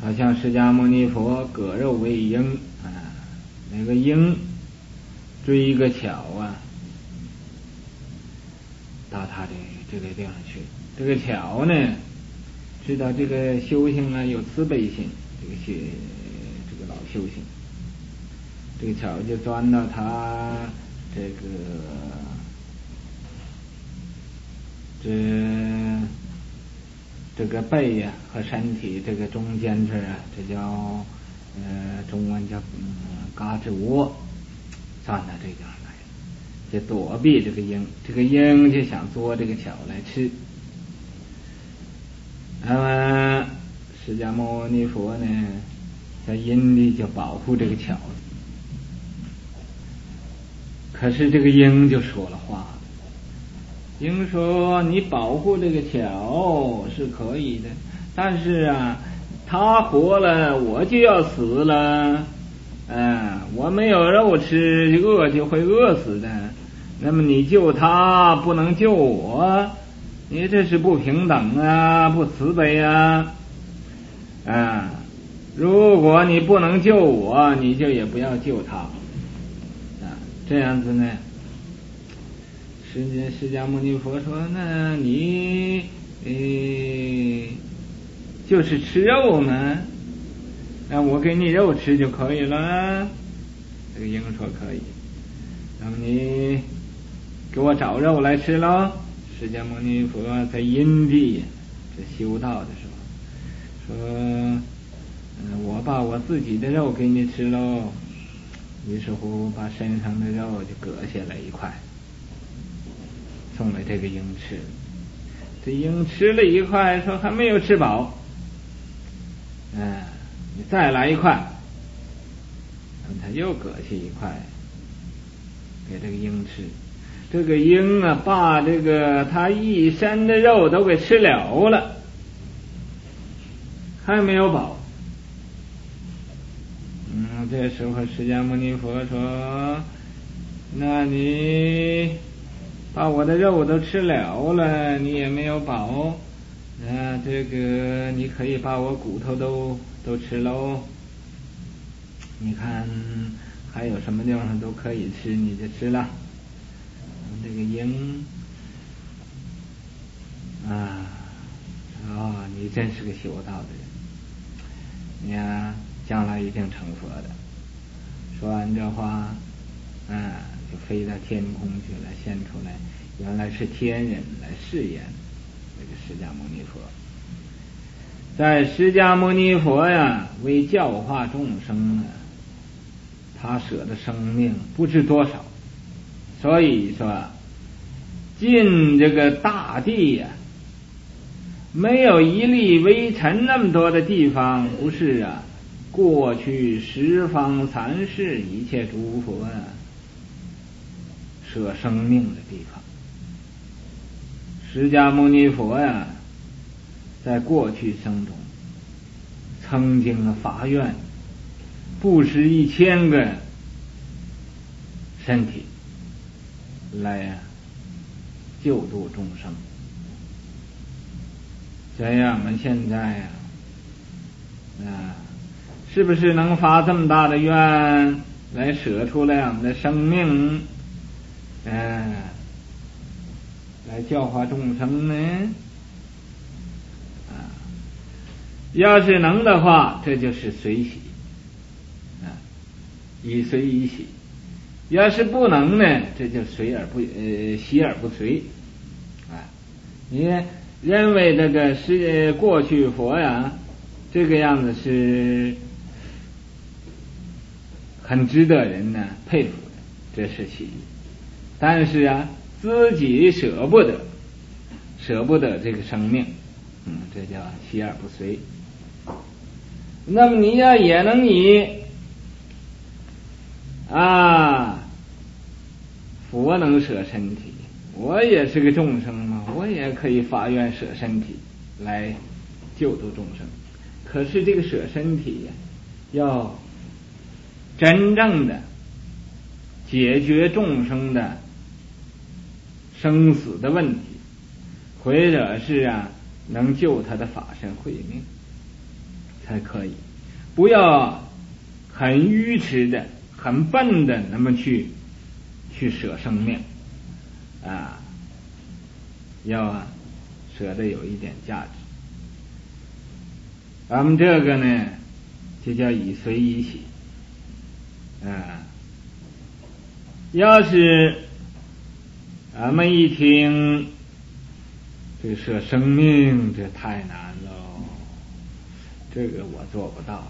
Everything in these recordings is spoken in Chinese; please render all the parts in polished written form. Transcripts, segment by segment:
好像释迦牟尼佛割肉为鹰啊，那个鹰追一个巧啊，到他的这个地方去。这个巧呢，知道这个修行啊有慈悲心，这个老修行，这个巧就钻到他这个背呀和身体这个中间这啊，这叫中文叫嘎吱窝，钻到这地方来，就躲避这个鹰。这个鹰就想捉这个巧来吃。那么释迦牟尼佛呢，在因地就保护这个巧。可是这个鹰就说了话，鹰说：“你保护这个巧是可以的，但是啊，他活了，我就要死了，我没有肉吃，饿就会饿死的。那么你救他，不能救我，你这是不平等啊，不慈悲啊！如果你不能救我，你就也不要救他。”这样子呢，释迦牟尼佛说：“那你就是吃肉嘛，我给你肉吃就可以了。”这个鹰说可以，那么你给我找肉来吃喽。释迦牟尼佛在因地这修道的时候说：“我把我自己的肉给你吃喽。”于是乎把身上的肉就割下来一块，送给这个鹰吃。这鹰吃了一块，说还没有吃饱，你再来一块。他又割下一块给这个鹰吃。这个鹰啊，把这个他一身的肉都给吃了，还没有饱。这时候释迦牟尼佛说：“那你把我的肉都吃了，你也没有饱，这个你可以把我骨头都吃喽。你看还有什么地方都可以吃，你就吃了。”这个鹰你真是个修道的人，你呀将来一定成佛的。说完这话，就飞到天空去了，现出来原来是天人来饰演这个释迦牟尼佛。在释迦牟尼佛呀为教化众生啊，他舍的生命不知多少，所以说尽这个大地呀，没有一粒微尘那么多的地方不是过去十方三世一切诸佛舍生命的地方。释迦牟尼佛在过去生中曾经发愿布施1000个身体来救度众生。这样我们现在是不是能发这么大的愿来舍出来我们的生命来教化众生呢？要是能的话，这就是随喜以随以喜；要是不能呢，这就随而不喜而不随你认为这个是过去佛这个样子是很值得人佩服的，这是其一。但是自己舍不得这个生命，这叫喜而不随。那么你也能佛能舍身体，我也是个众生嘛，我也可以发愿舍身体来救度众生。可是这个舍身体要真正的解决众生的生死的问题，或者是能救他的法身慧命。 才可以，不要很愚痴的、很笨的那么去舍生命啊，要舍得有一点价值。咱们这个呢，就叫以随以喜要是咱们一听这舍生命，这太难喽，这个我做不到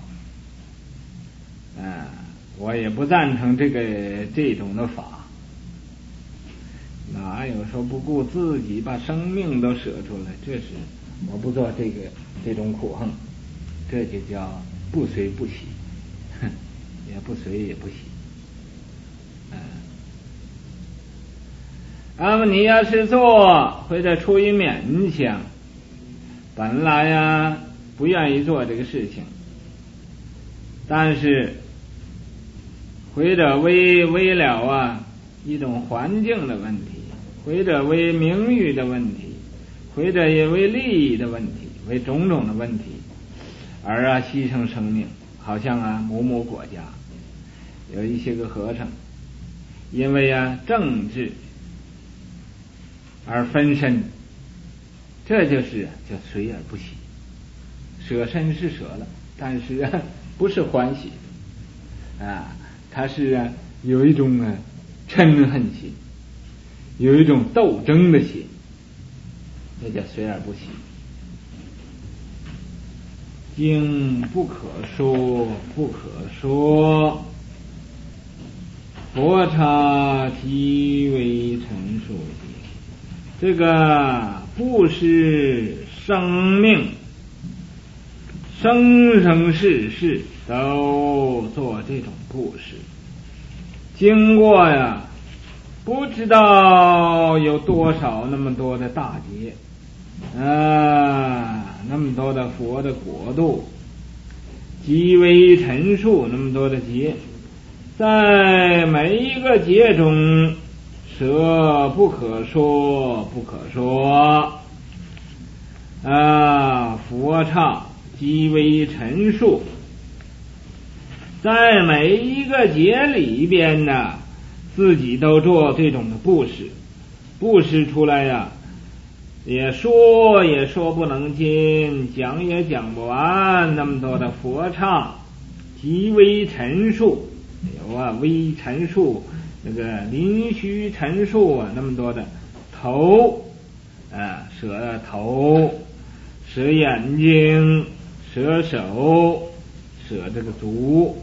我也不赞成这种的法。哪有说不顾自己把生命都舍出来？这是我不做这种苦行，这就叫不随不喜，也不随也不喜。那么你要是做，或者出于勉强，本来呀不愿意做这个事情，但是或者为了一种环境的问题，或者为名誉的问题，或者也为利益的问题，为种种的问题而牺牲生命。好像某国家有一些个和尚，因为政治而分身，这就是叫随而不喜。舍身是舍了，但是不是欢喜他是有一种嗔恨心，有一种斗争的心，这叫随而不喜。经不可说，不可说，佛刹即为陈述。这个布施生命，生生世世都做这种布施，经过不知道有多少那么多的大劫那么多的佛的国度，极为陈述那么多的劫，在每一个劫中舍不可说，不可说佛刹极为陈述，在每一个劫里边自己都做这种的布施，布施出来也说也说不能尽，讲也讲不完，那么多的佛刹极为陈述，有微陈述，那个临虚陈述那么多的头舍头，舍眼睛，舍手，舍这个足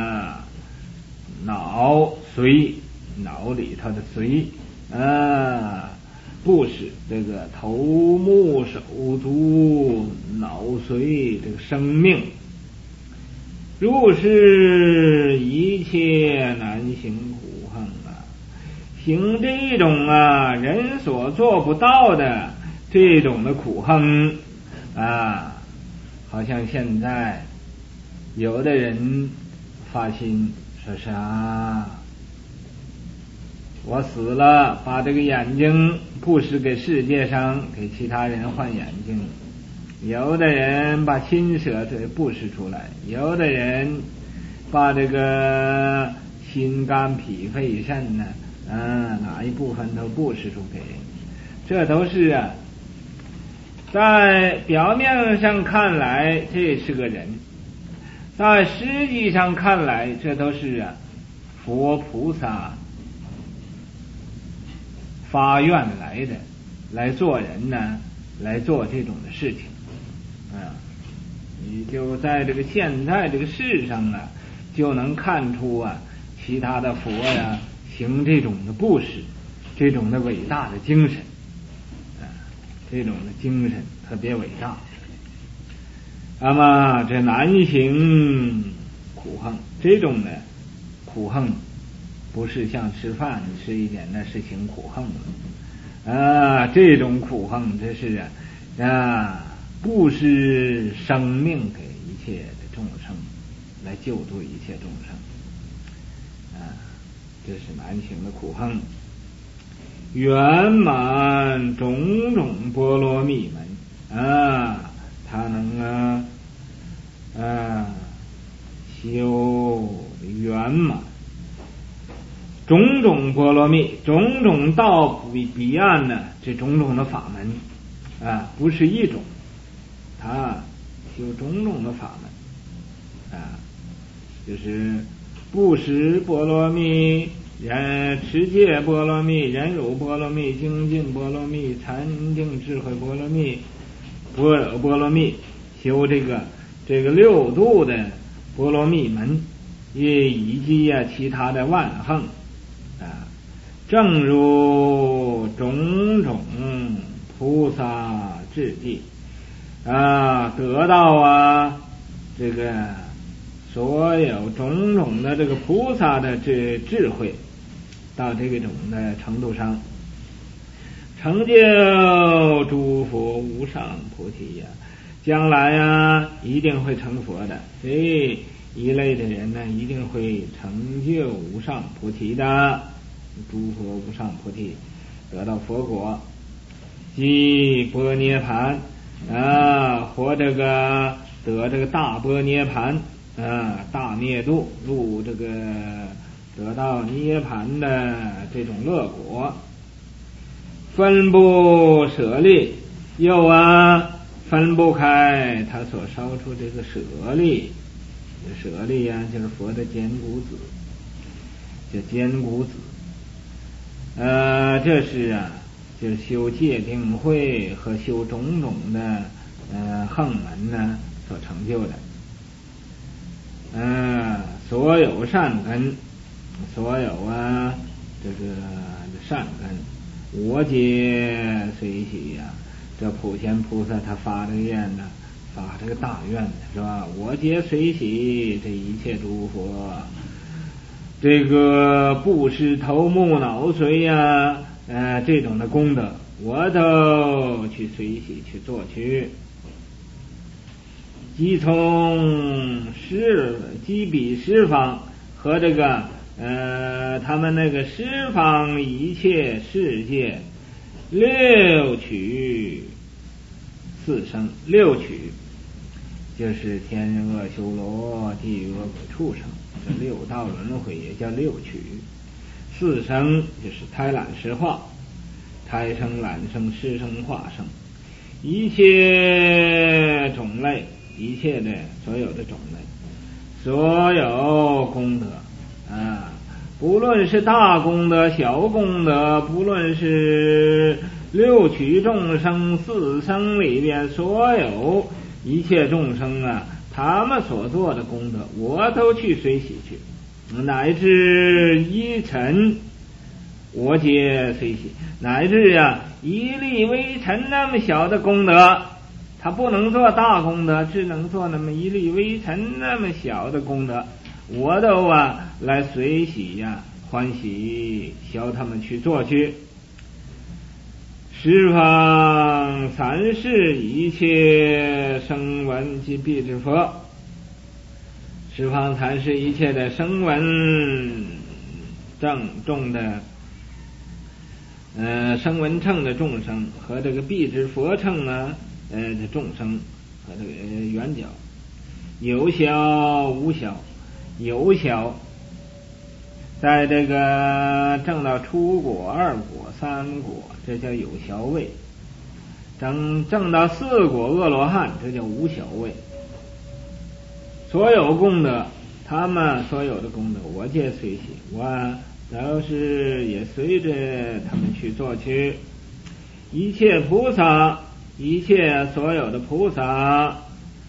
脑髓，脑里头的髓布施这个头目手足脑髓这个生命，如是一切难行苦行行这种人所做不到的这种的苦行好像现在有的人发心说我死了，把这个眼睛布施给世界上，给其他人换眼睛。有的人把心舍布施出来，有的人把这个心肝脾肺肾哪一部分都布施出给。这都是在表面上看来这是个人，在实际上看来这都是佛菩萨发愿来的，来做人来做这种的事情你就在这个现在这个世上就能看出其他的佛行这种的布施，这种的伟大的精神这种的精神特别伟大。那么这难行苦行，这种的苦行不是像吃饭吃一点，那是行苦行了这种苦行这是布施生命给一切的众生，来救度一切众生这是难行的苦行。圆满种种波罗蜜门他能门嘛，种种波罗蜜，种种到彼岸呢，这种种的法门啊，不是一种，它有种种的法门啊，就是布施波罗蜜、持戒波罗蜜、忍辱波罗蜜、精进波罗蜜、禅定智慧波罗蜜、般若波罗蜜，修这个六度的波罗蜜门，以及其他的万行啊，正如种种菩萨智地啊，得到这个所有种种的这个菩萨的智慧，到这种的程度上，成就诸佛无上菩提将来一定会成佛的。这一类的人呢，一定会成就无上菩提的，诸佛无上菩提，得到佛果，即般涅盘或得这个大般涅盘大灭度，入这个得到涅盘的这种乐果，分不舍利，又分不开他所烧出这个舍利。舍利就是佛的坚固子，叫坚固子。这是就是修戒定慧和修种种的行门呢所成就的。所有善根，所有这个善根，我皆随喜这普贤菩萨他发这个愿呢，发这个大愿是吧？我皆随喜，这一切诸佛，这个布施头目脑髓这种的功德，我都去随喜去做去。即彼十方和这个他们那个十方一切世界六趣四生，六趣就是天人恶修罗地狱恶鬼畜生，这六道轮回也叫六趣。四生就是胎卵湿化，胎生卵生湿生化生，一切种类，一切的所有的种类，所有功德不论是大功德小功德，不论是六趣众生四生里边所有一切众生他们所做的功德，我都去随喜去，乃至一尘我皆随喜，乃至一粒微尘那么小的功德，他不能做大功德，只能做那么一粒微尘那么小的功德，我都来随喜欢喜，教他们去做去。十方三世一切声闻及辟支佛，十方三世一切的声闻正众的声闻乘的众生和这个辟支佛乘的众生和这个圆角，有小无小，有小在这个证到初果二果三果，这叫有小位，证到四果阿罗汉，这叫无小位。所有功德，他们所有的功德我皆随喜，我都是也随着他们去做去。一切菩萨，一切所有的菩萨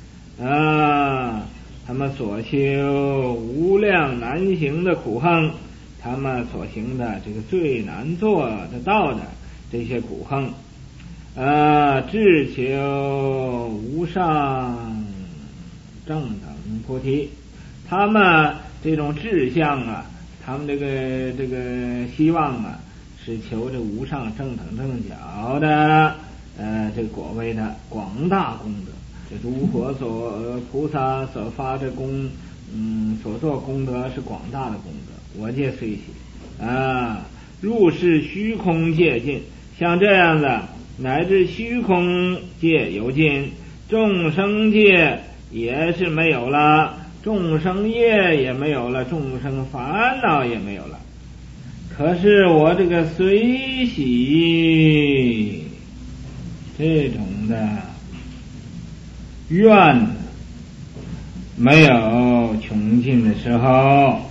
他们所修无量难行的苦行，他们所行的这个最难做的道的这些苦行志求无上正等菩提，他们这种志向他们这个希望是求这无上正等正觉的这个果位的广大功德。这诸佛菩萨所发的所做功德是广大的功德，我皆随喜入世虚空界尽，像这样的乃至虚空界有尽，众生界也是没有了， 众生业也没有了，众生烦恼也没有了。可是我这个随喜这种的愿没有穷尽的时候，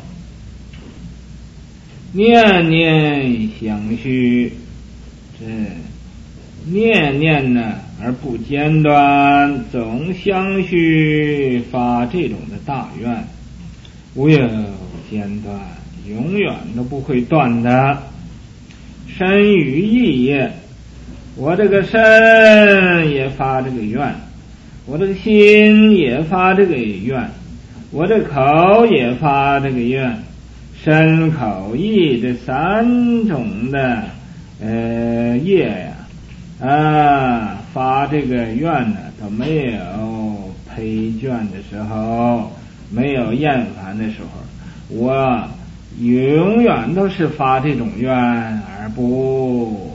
念念相续，这念念呢而不间断，总相续发这种的大愿，无有间断，永远都不会断的。身语意业，我这个身也发这个愿，我这个心也发这个愿，我这口也发这个愿，身口意这三种的业呀，发这个愿呢，都没有疲倦的时候，没有厌烦的时候，我永远都是发这种愿，而不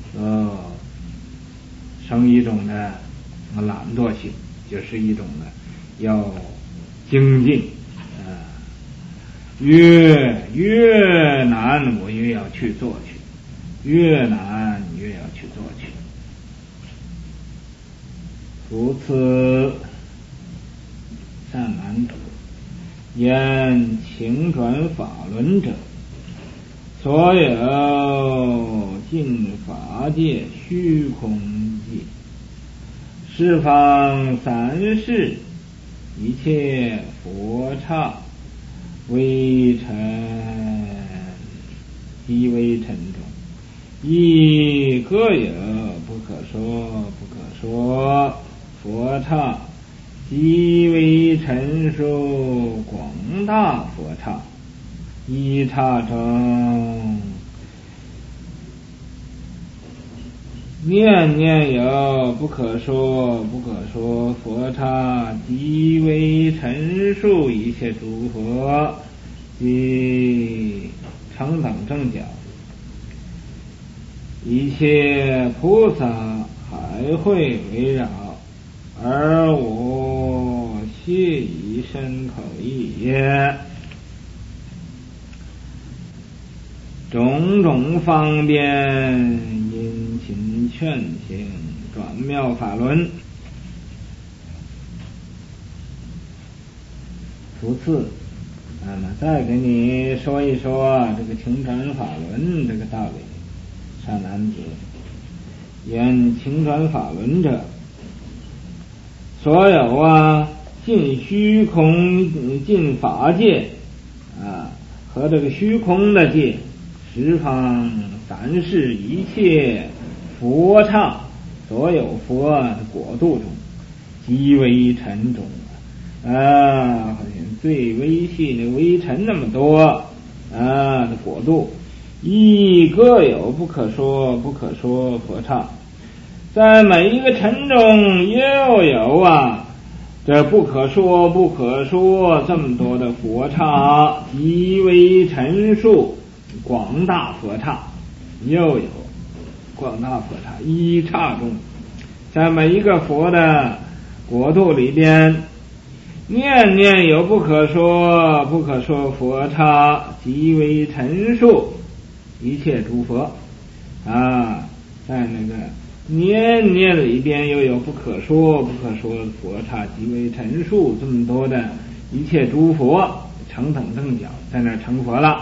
生一种的懒惰性，就是一种的要精进越难我越要去做去，越难越要去做去。如此善男子，言情转法轮者，所有尽法界虚空界，十方三世一切佛刹，微尘极微尘中，亦各有不可说不可说佛刹，极微尘数广大佛刹，一刹中念念有不可说不可说佛刹，极微尘数一切诸佛及成等正觉，一切菩萨还会围绕，而我悉以身口意也，种种方便殷勤劝行，转妙法轮。除此再给你说一说这个情转法轮这个道理。善男子，言情转法轮者，所有尽虚空尽法界和这个虚空的界，十方三世一切佛刹，所有佛国度中，极微尘中好像最微细的微尘那么多的国度，亦各有不可说不可说佛刹，在每一个尘中又有这不可说不可说这么多的佛刹，极微尘数广大佛刹，又有广大佛刹，一刹中，在每一个佛的国度里边，念念有不可说不可说佛刹，极微尘数一切诸佛在那个念念里边又有不可说不可说佛刹，极微尘数这么多的一切诸佛成等正觉，在那成佛了。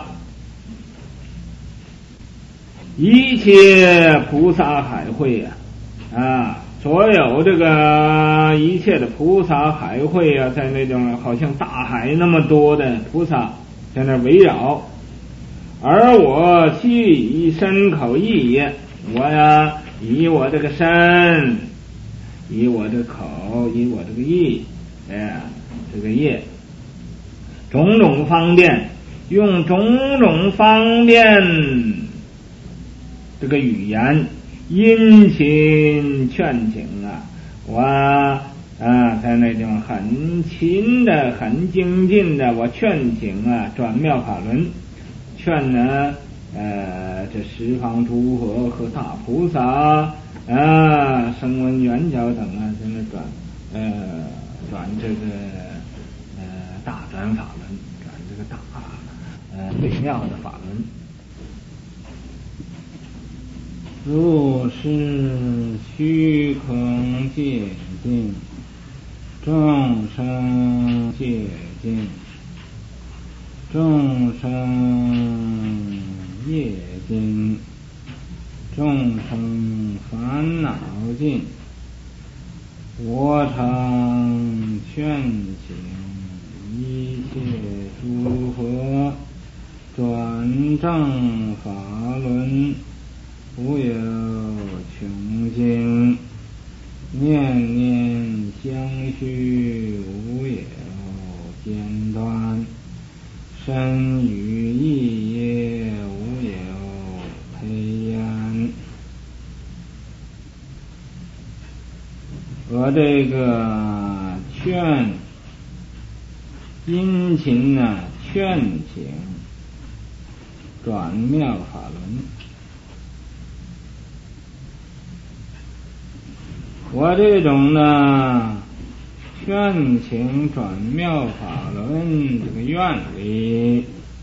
一切菩萨海会所有这个一切的菩萨海会在那种好像大海那么多的菩萨在那围绕，而我悉以身口意也，我以我这个身，以我这个口，以我这个意这个业，种种方便，用种种方便这个语言殷勤劝请我在那种很勤的很精进的我劝请转妙法轮，劝呢这十方诸佛和大菩萨声闻缘觉等在那转这个大转法轮，转这个大微妙的法轮。如是虚空界尽，众生界尽，众生业尽，众生烦恼尽，我常劝请一切诸佛转正法轮，无有穷尽，念念相续，无有间断，身语意业，无有培养。我这个劝殷勤呢，劝请转妙法轮。我这种呢，劝请转妙法轮这个愿力，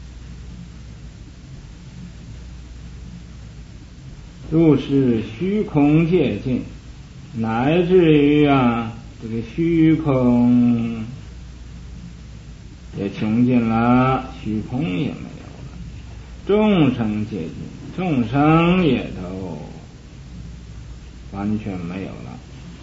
入是虚空界尽，乃至于这个虚空也穷尽了，虚空也没有了，众生界尽，众生也都完全没有了，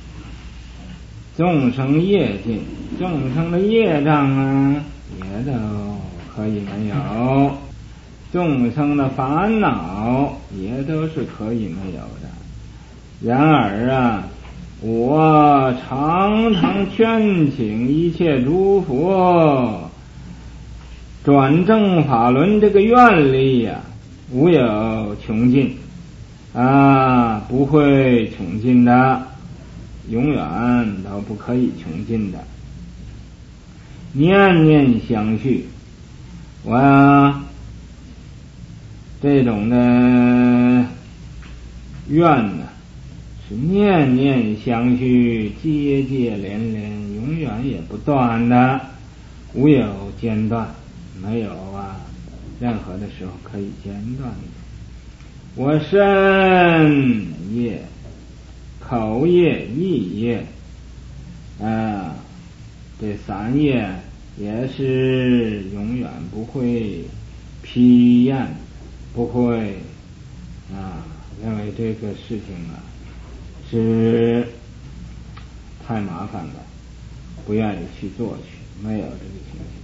众生业尽，众生的业障也都可以没有，众生的烦恼也都是可以没有的。然而我常常劝请一切诸佛转正法轮这个愿力无有穷尽不会穷尽的，永远都不可以穷尽的。念念相续，我这种的愿呢，是念念相续，接接连连，永远也不断的，无有间断，没有任何的时候可以间断的。我身业、口业、意业这三业也是永远不会疲厌，不会认为这个事情是太麻烦了，不愿意去做去，没有这个情形。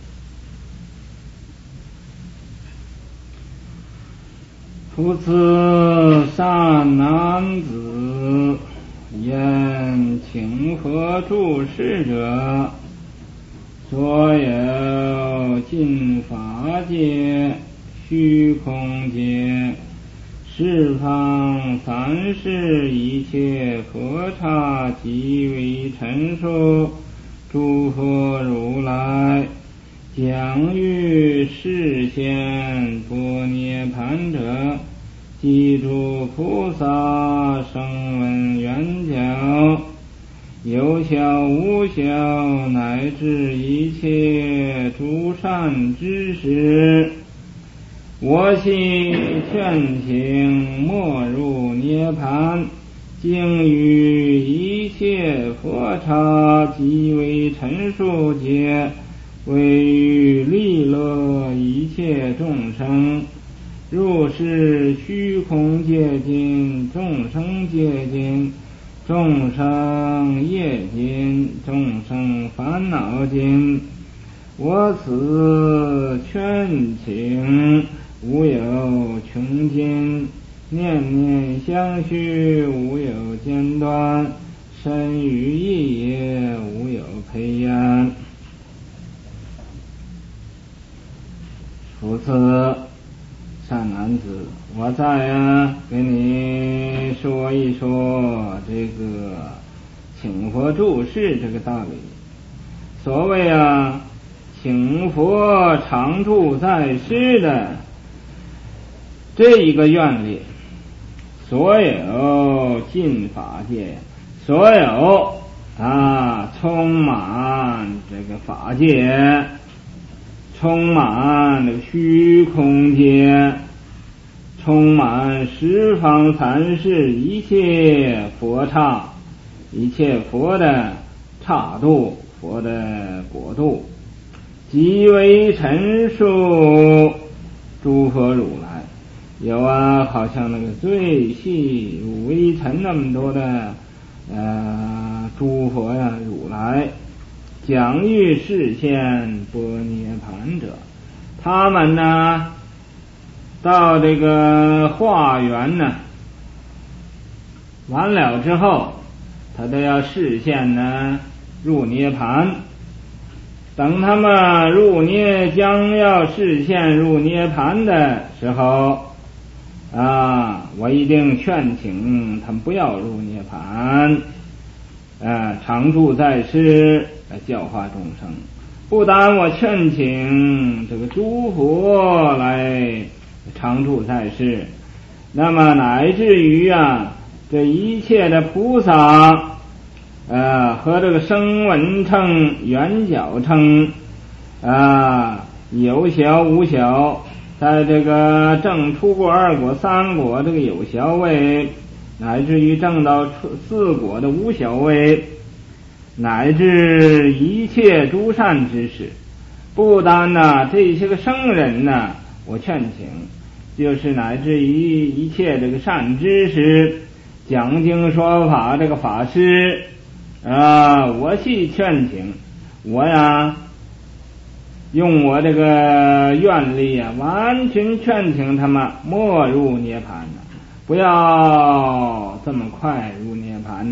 夫此善男子，言请佛住世者，所有尽法界、虚空界、十方三世一切佛刹，即为陈述诸佛如来将于示现般涅盘者，即诸菩萨声闻缘觉，有小无小，乃至一切诸善知识，我悉劝请没入涅盘，经于一切佛刹，即为陈述解，为于利乐一切众生。入是虚空界尽，众生界尽，众生业尽，众生烦恼尽，我此劝请无有穷尽，念念相续，无有间断，身语意业，无有培养。夫此善男子，我再给你说一说这个请佛住世这个道理。所谓请佛常住在世的这一个愿力，所有尽法界，所有充满这个法界充满那个虚空界，充满十方三世一切佛刹，一切佛的刹度，佛的国度，即为陈述诸佛如来。有啊，好像那个最细如微尘那么多的诸佛呀，如来讲欲示现般涅盘者，他们呢到这个化缘呢完了之后，他都要示现呢入涅盘。等他们将要示现入涅盘的时候我一定劝请他们不要入涅盘，常住在世，教化众生。不但我劝请这个诸佛来常住在世，那么乃至于这一切的菩萨和这个声闻乘、缘觉乘有小无小，在这个正出果、二果、三果这个有小位，乃至于正到四果的无小位，乃至一切诸善之事，不单这些个圣人我劝请，就是乃至于一切这个善知识，讲经说法这个法师我去劝请，我用我这个愿力完全劝请他们莫入涅盘不要这么快入涅盘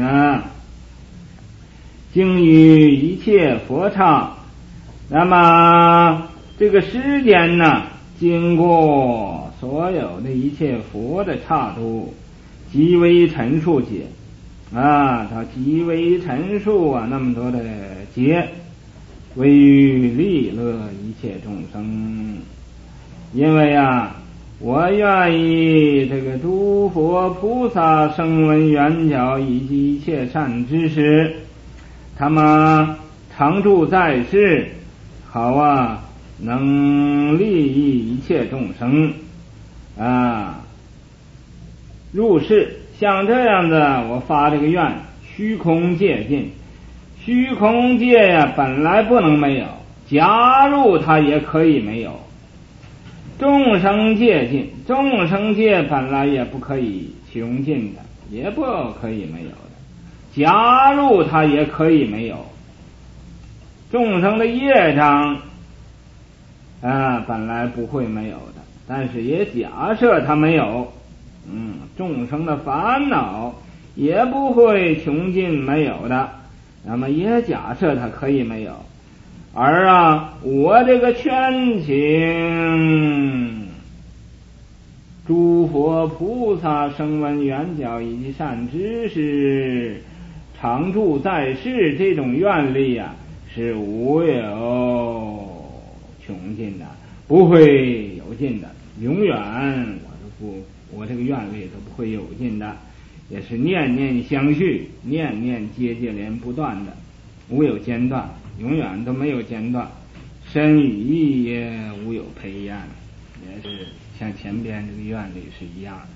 经于一切佛刹，那么这个时间经过所有的一切佛的刹度，极为陈述解他极为陈述那么多的劫，为于利乐一切众生。因为我愿意这个诸佛菩萨、声闻缘觉以及一切善知识，他们常住在世，好能利益一切众生入世。像这样的我发这个愿，虚空界尽，虚空界本来不能没有，假如它也可以没有。众生界尽，众生界本来也不可以穷尽的，也不可以没有的，假如它也可以没有。众生的业障本来不会没有的，但是也假设它没有。众生的烦恼也不会穷尽没有的，那么也假设它可以没有。而我这个劝请诸佛菩萨、声闻缘觉以及善知识常住在世，这种愿力是无有穷尽的，不会有尽的，永远我这个愿力都不会有尽的，也是念念相续，念念接连不断的，无有间断，永远都没有间断，身语意也无有培厌，也是像前边这个愿力是一样的。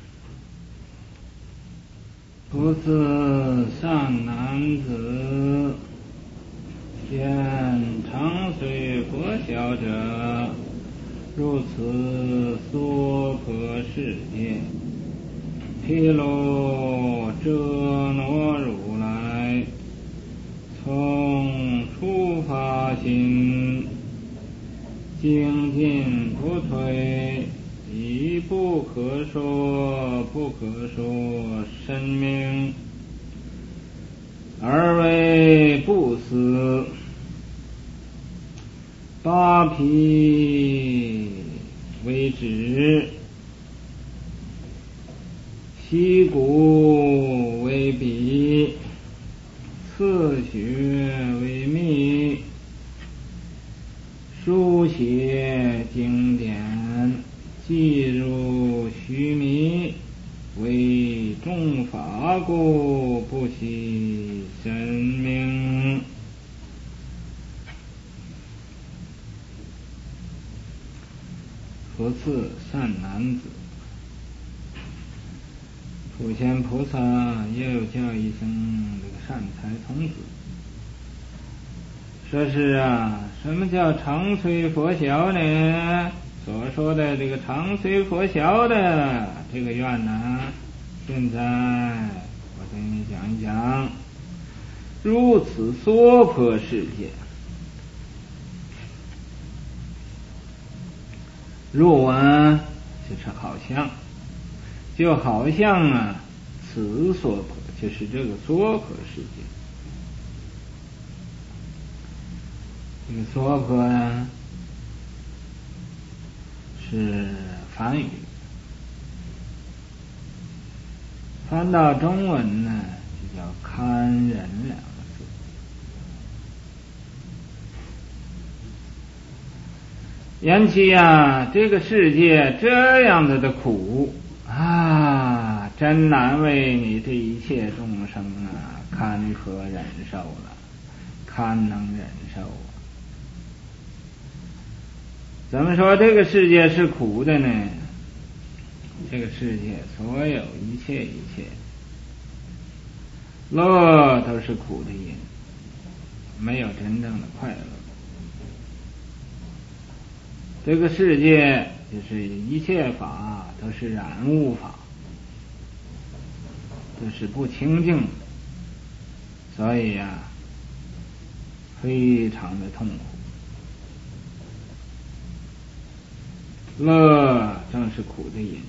不自善男子，见长随佛小者，如此娑婆世界，毗卢遮那如来从初发心，精进不退，一不可说深明，而为不死，八毗为止，息鼓为笔，刺血为密，书写经典，记入须弥，为众法故，不惜神明。 佛次善男子。普贤菩萨也有叫一声这个善财童子。说是什么叫长随佛小呢？所说的这个长随佛小的这个愿呢，现在我给你讲一讲。如此娑婆世界，如就是好像，就好像此娑婆就是这个娑婆世界。这个娑婆是梵语，翻到中文呢就叫堪忍两个字。言其这个世界这样子的苦真难为你这一切众生堪可忍受了，堪能忍受怎么说这个世界是苦的呢？这个世界所有一切乐都是苦的因，没有真正的快乐。这个世界就是一切法都是染污法，都是不清净，所以非常的痛苦。乐正是苦的因。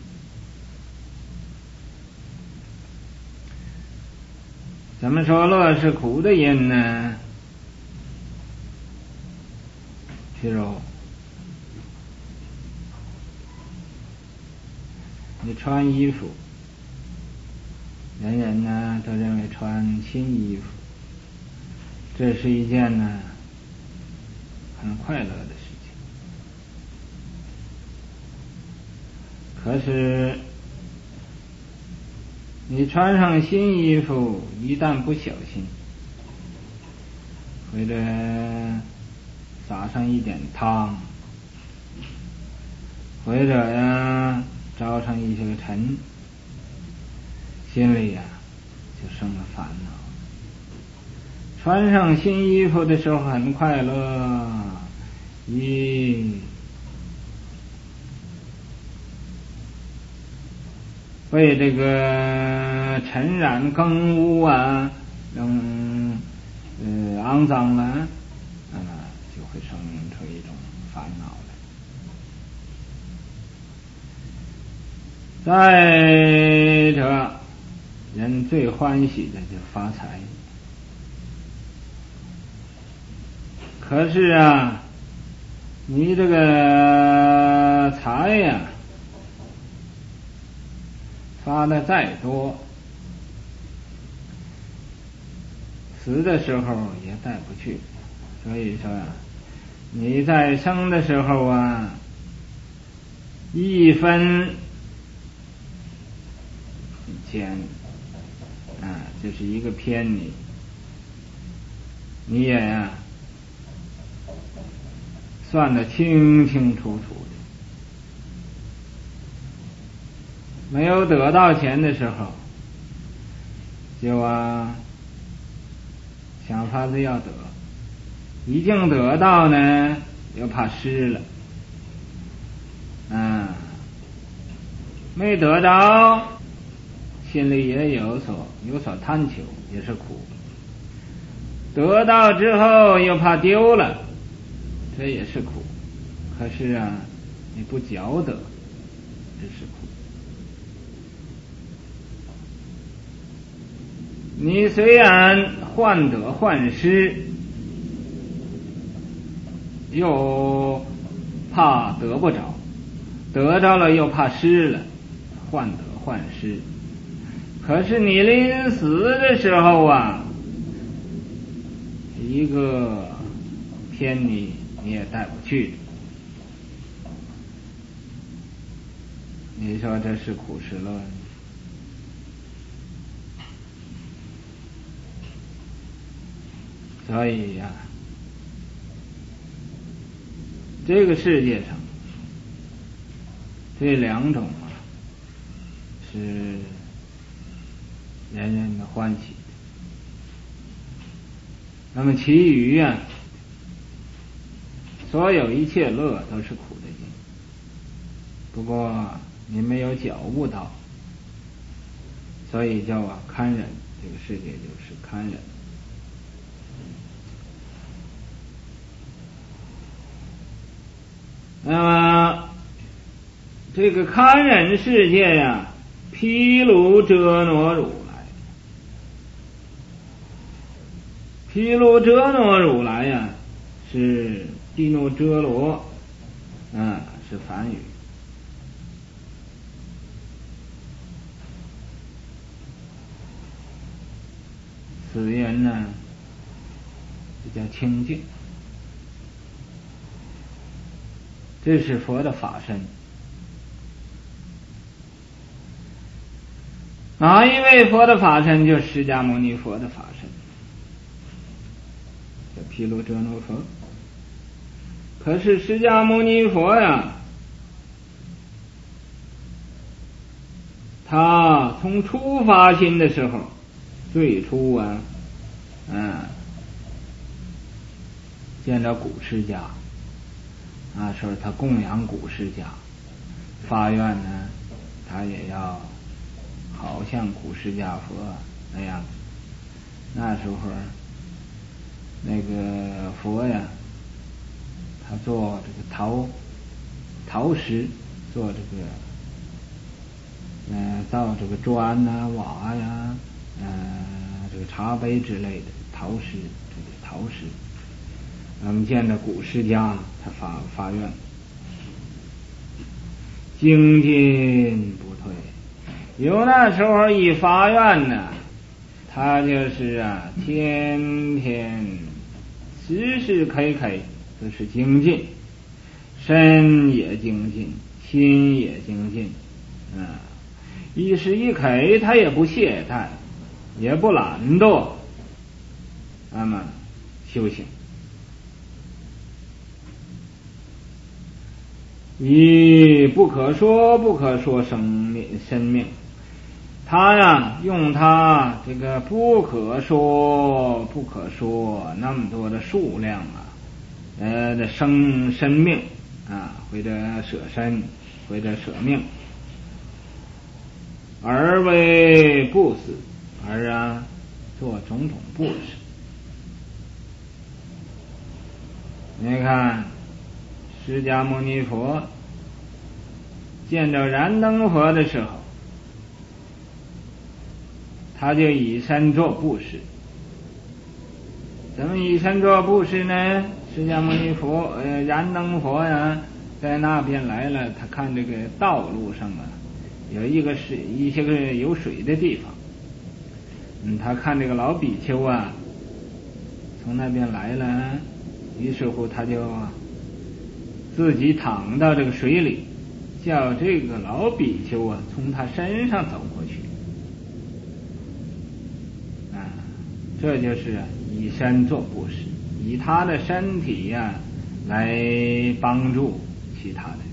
怎么说乐是苦的因呢？譬如你穿衣服，人人都认为穿新衣服这是一件很快乐的事情。可是你穿上新衣服，一旦不小心，或者撒上一点汤，或者招上一些尘，心里就生了烦恼。穿上新衣服的时候很快乐，被这个尘染更污肮脏了，就会生出一种烦恼来。再者，人最欢喜的就发财。可是你这个财发的再多，死的时候也带不去。所以说你在生的时候一分钱就是一个偏你，你也算得清清楚楚的。没有得到钱的时候，就想法子要得，已经得到呢，又怕失了。没得着，心里也有所贪求，也是苦。得到之后又怕丢了，这也是苦。可是你不觉得，这是苦。你虽然患得患失，又怕得不着，得着了又怕失了，患得患失。可是你临死的时候一个偏你也带不去。你说这是苦是乐？所以这个世界上这两种啊是人人的欢喜的。那么其余啊，所有一切乐都是苦的境，不过你没有觉悟到，所以叫堪忍，这个世界就是堪忍。那么这个堪忍世界呀，毗卢遮那如来，毗卢遮那如来呀，是毗卢遮罗，是梵语。此人呢，这叫清净，这是佛的法身。哪一位佛的法身？就释迦牟尼佛的法身，叫毗卢遮那佛。可是释迦牟尼佛呀，他从初发心的时候，最初见着古释迦，说他供养古释迦，发愿呢，他也要好像古释迦佛那样。那时候那个佛呀，他做这个陶石，做这个造这个砖啊、瓦呀、这个茶杯之类的陶石，这个陶石。我们见着古释迦，他发愿，精进不退。有那时候一发愿呢，他就是天天时时刻刻都是精进，身也精进，心也精进，一时一刻他也不懈怠，也不懒惰，那么修行。以不可说生命，他呀用他这个不可说那么多的数量的生命或者舍身，或者舍命，而为布施，而做种种布施。你看释迦牟尼佛见着燃灯佛的时候，他就以身做布施。怎么以身做布施呢？释迦牟尼佛燃灯佛呀，在那边来了，他看这个道路上有一些个有水的地方，他看这个老比丘从那边来了，于是乎他就自己躺到这个水里，叫这个老比丘从他身上走过去。这就是以身做布施，以他的身体来帮助其他的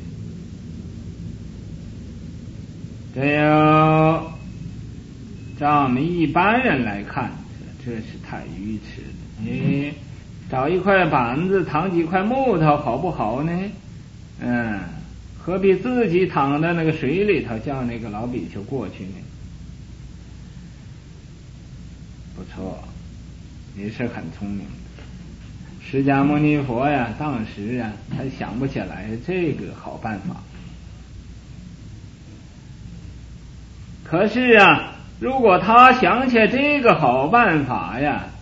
人。这要照我们一般人来看，这是太愚痴了。你找一块板子躺几块木头好不好呢？何必自己躺在那个水里头叫那个老比丘过去呢？不错，你是很聪明的。释迦牟尼佛当时他想不起来这个好办法。可是如果他想起这个好办法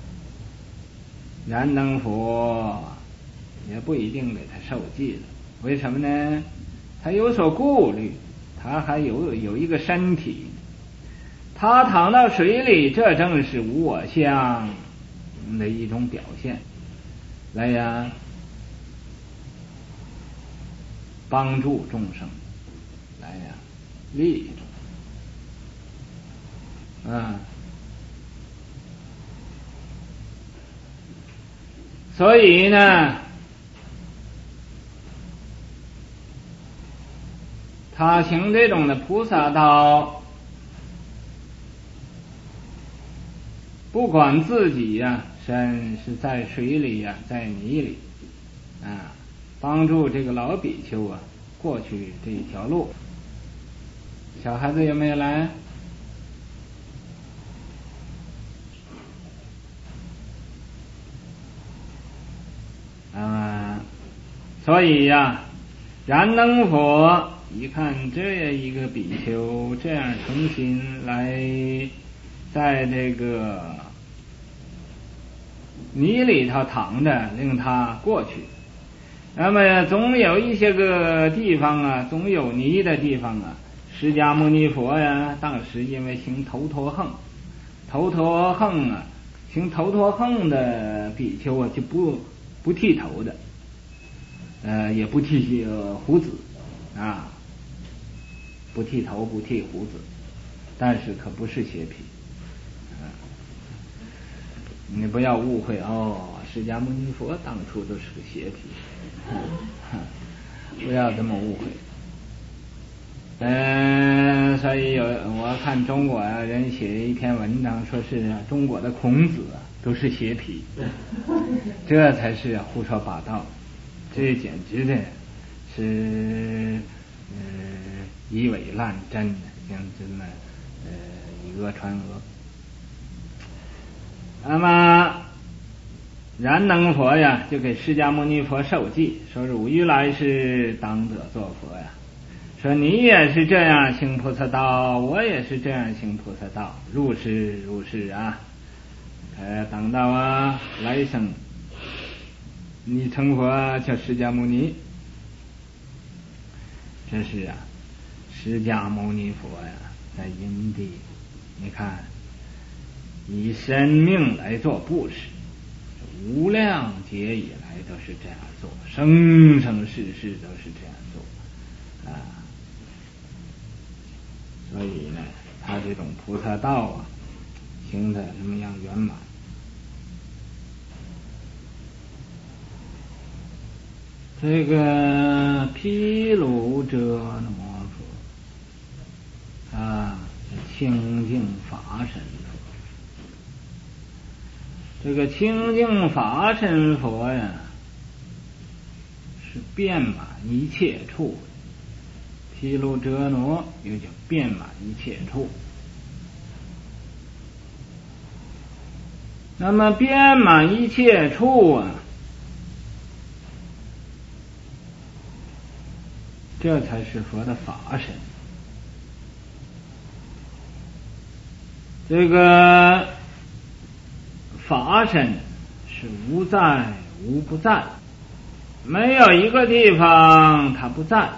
燃灯佛也不一定给他受记了。为什么呢？他有所顾虑，他还有一个身体，他躺到水里，这正是无我相的一种表现，来帮助众生，来利益众生。所以呢， 他行这种的菩萨道，不管自己呀，身是在水里呀，在泥里啊，帮助这个老比丘啊过去这一条路。小孩子有没有来？所以呀，燃灯佛一看这一个比丘这样诚心来在这个泥里头躺着，令他过去。那么总有一些个地方啊，总有泥的地方啊。释迦牟尼佛呀，当时因为行头陀横啊，行头陀横的比丘啊，就不剃头的，也不剃胡子啊，不剃头不剃胡子，但是可不是邪皮。你不要误会哦，释迦牟尼佛当初都是个邪皮，不要这么误会。所以我看中国人写一篇文章，说是中国的孔子都是邪皮，这才是胡说八道，这简直的是以伪乱真，像这么以讹传讹。那么燃灯佛呀，就给释迦牟尼佛授记，说汝于来世当得做佛呀。说你也是这样行菩萨道，我也是这样行菩萨道，如是啊。等到来生你成佛叫释迦牟尼。这是释迦牟尼佛呀，在因地，你看以生命来做布施，无量劫以来都是这样做，生生世世都是这样做啊。所以呢，他这种菩萨道行得什么样圆满。这个毗卢遮那佛清净法身佛，这个清净法身佛呀，是遍满一切处。毗卢遮那又叫遍满一切处。那么遍满一切处这才是佛的法身。这个法身是无在无不在，没有一个地方它不在，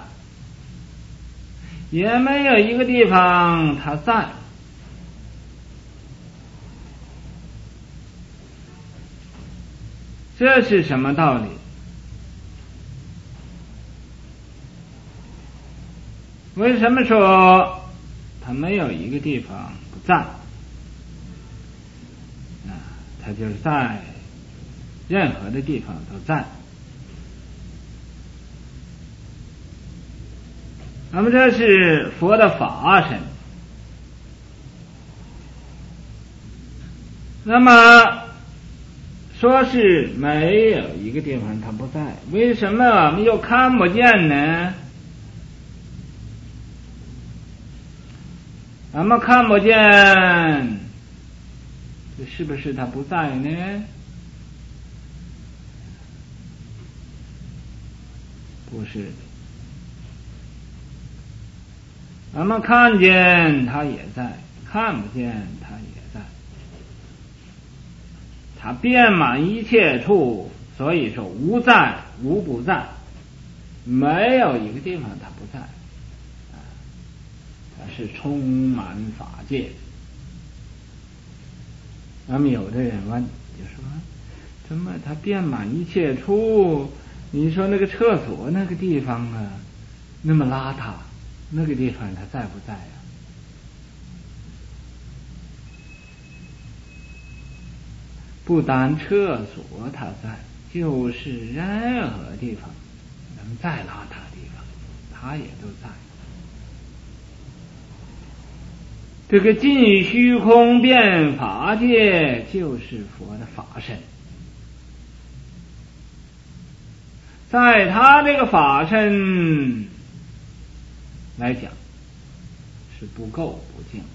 也没有一个地方它在。这是什么道理？为什么说它没有一个地方不在？它就是在任何的地方都在。那么这是佛的法身。那么说是没有一个地方它不在，为什么我们又看不见呢？咱们看不见，这是不是它不在呢？不是的。咱们看见它也在，看不见它也在。它遍满一切处，所以说无在无不在，没有一个地方它不在。它是充满法界。那么有的人问，就说怎么它遍满一切处？你说那个厕所那个地方那么邋遢，那个地方它在不在呀？不单厕所它在，就是任何地方，咱们再邋遢的地方它也都在。 这个尽虚空遍法界就是佛的法身，在他这个法身来讲是不垢不净，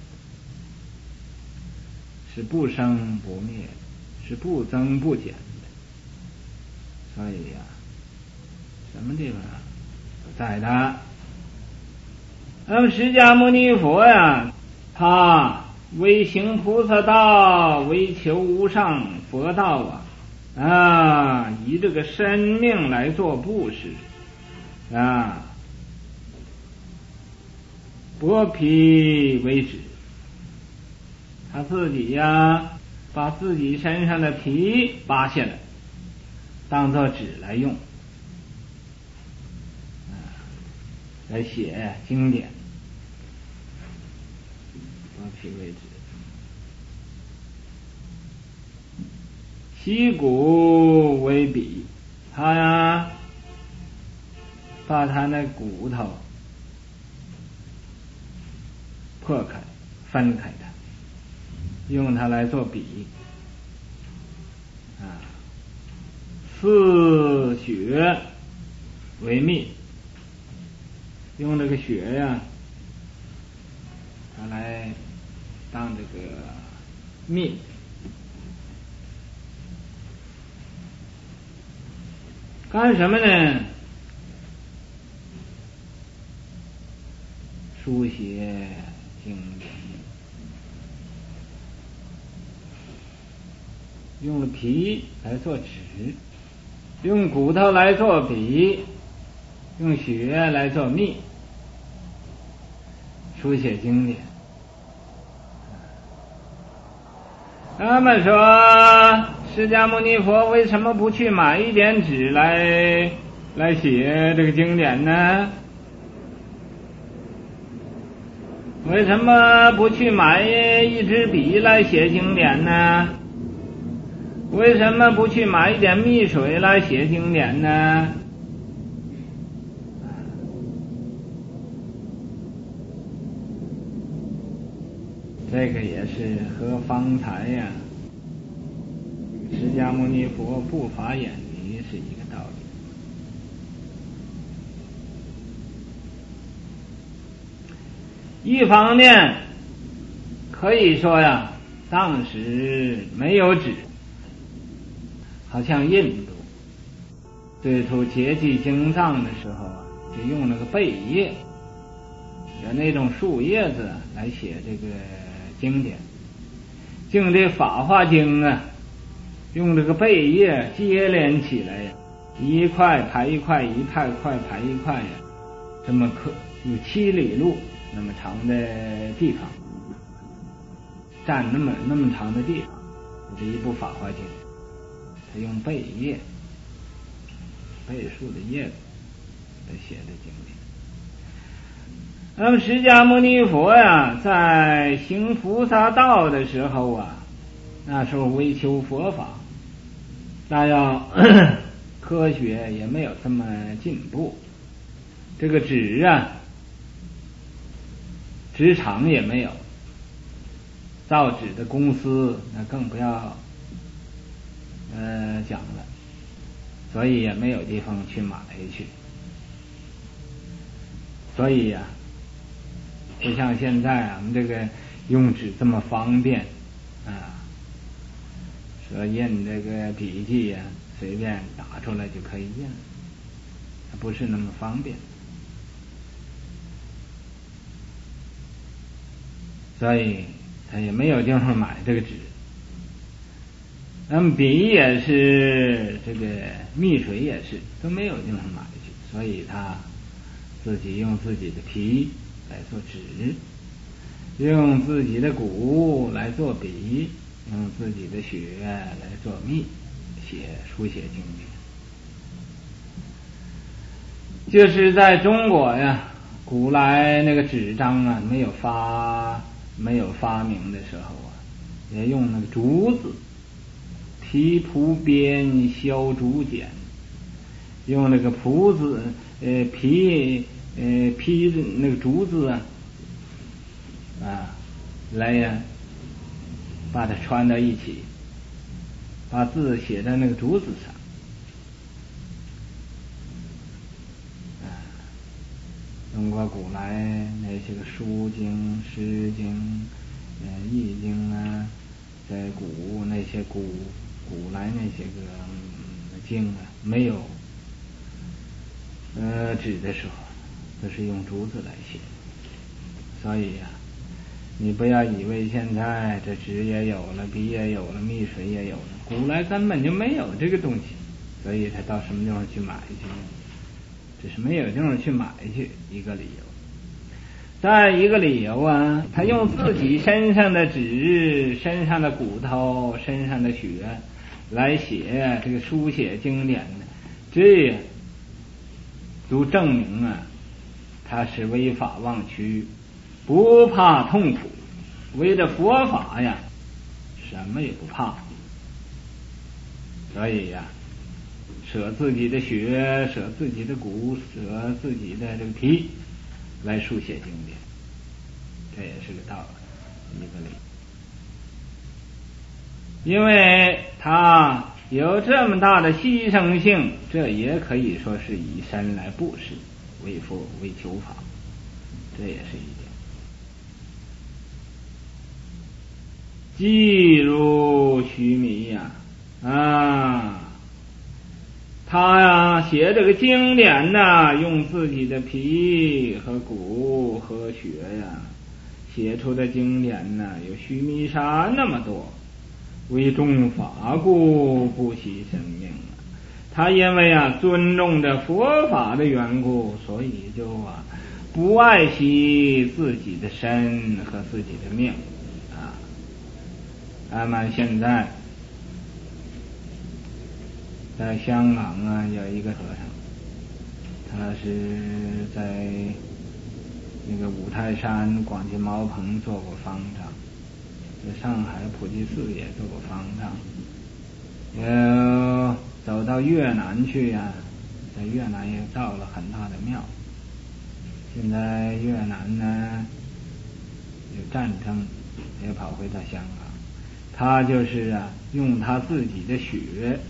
是不生不灭，是不增不减的。所以呀，什么地方都在他。那么释迦牟尼佛呀，他为行菩萨道，为求无上佛道以这个生命来做布施剥皮为纸，他自己把自己身上的皮扒下来当作纸来用，来写经典，剥皮为纸。息骨为笔，他把他那骨头破开分开它，用它来做笔似血为蜜，用这个血它来当这个蜜。干什么呢？书写经典，用了皮来做纸，用骨头来做笔，用血来做蜜，书写经典。那么说释迦牟尼佛为什么不去买一点纸来写这个经典呢？为什么不去买一支笔来写经典呢？为什么不去买一点蜜水来写经典呢？这个也是和方才释迦牟尼佛不发眼离是一个道理。一方面可以说当时没有纸，好像印度最初结集经藏的时候就用那个贝叶，有那种树叶子来写这个经典。经这法华经用这个贝叶接连起来一块排一块，一块排一块这么有7里路那么长的地方，占那么长的地方，这一部法华经，他用贝叶，贝树的叶子来写的经典。那么释迦牟尼佛在行菩萨道的时候那时候为求佛法，那要科学也没有这么进步，这个纸纸厂也没有，造纸的公司那更不要讲了，所以也没有地方去买去。所以不像现在我们这个用纸这么方便说印这个笔记随便打出来就可以印，它不是那么方便。所以他也没有地方买这个纸。那么笔也是，这个蜜水也是，都没有地方买去，所以他自己用自己的皮来做纸，用自己的骨来做笔，用自己的血来做蜜，书写经典。就是在中国古来那个纸张没有发明的时候也用那个竹子，提蒲编削竹简，用那个蒲子劈那个竹子来呀，把它串到一起，把字写在那个竹子上。中国古来那些个书经、诗经、易经啊，在古那些古来那些个经啊，没有纸的时候，都是用竹子来写。所以呀，你不要以为现在这纸也有了，笔也有了，蜜水也有了，古来根本就没有这个东西，所以他到什么地方去买去？这是没有地方去买去，一个理由。再一个理由啊，他用自己身上的纸、身上的骨头、身上的血来写这个书写经典的，这足证明啊，他是违法忘躯，不怕痛苦，为了佛法呀，什么也不怕。所以呀，舍自己的血，舍自己的骨，舍自己的这个皮来书写经典，这也是个道理，一个理。因为他有这么大的牺牲性，这也可以说是以身来布施，为佛为求法，这也是一点。即如须弥呀，他呀写这个经典呐，用自己的皮和骨和血呀写出的经典呐，有须弥山那么多，为众法故不惜生命啊。他因为尊重着佛法的缘故，所以就不爱惜自己的身和自己的命啊。咱们现在在香港有一个和尚，他是在那个五台山广济茅棚做过方丈，在上海普济寺也做过方丈，走到越南去在越南也造了很大的庙。现在越南呢有战争，也跑回到香港，他就是用他自己的血